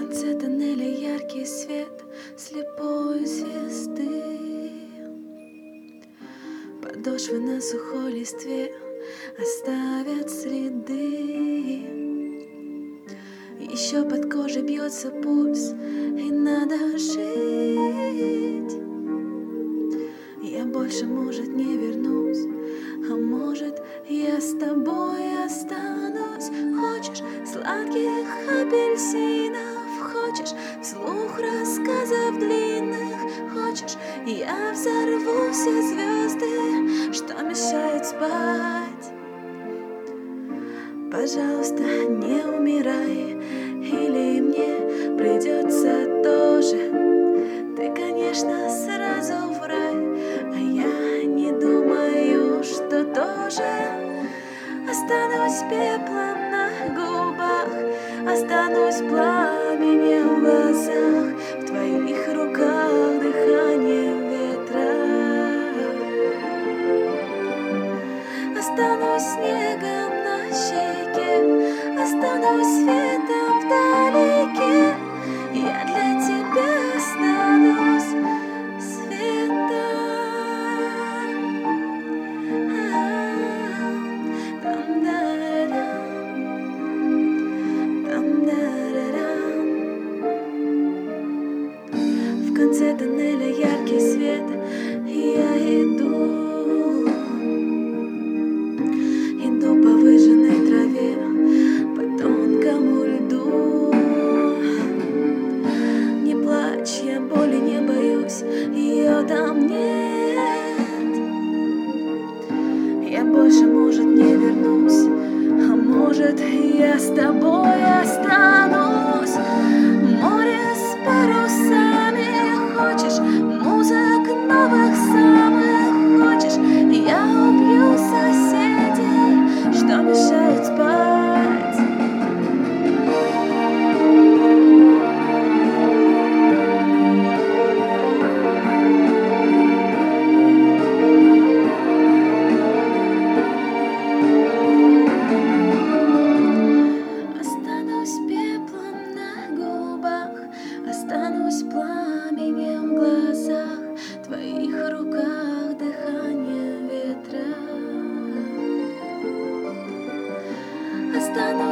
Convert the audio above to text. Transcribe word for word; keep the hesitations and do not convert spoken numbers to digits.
конце тоннеля яркий свет слепой звезды. Подошвы на сухой листве оставят следы. Еще под кожей бьется пульс, и надо жить. Я больше, может, не вернусь, а может, я с тобой останусь. Хочешь сладких апельсинов, хочешь вслух рассказов длинных, хочешь, я взорву все звезды, что мешают спать. Пожалуйста, не умирай, или мне придется тоже. Ты, конечно, сразу в рай, а я не думаю, что тоже. Останусь пеплом на губах, останусь пламенем в глазах, в твоих руках дыхание ветра. Останусь снегом на щеке, останусь светом вдалеке. Я для тебя останусь светом. В конце тоннеля яркий свет, я иду, иду по выжженной траве, по тонкому льду. Не плачь, я боли не боюсь, ее там нет. Я больше, может, не вернусь, а может, я с тобой останусь. Море с парусами, хочешь музык новых самых, хочешь, я убью соседей, что мешают спать. Останусь пеплом на губах, останусь пламенем в глазах, в твоих руках дыхание ветра. Останусь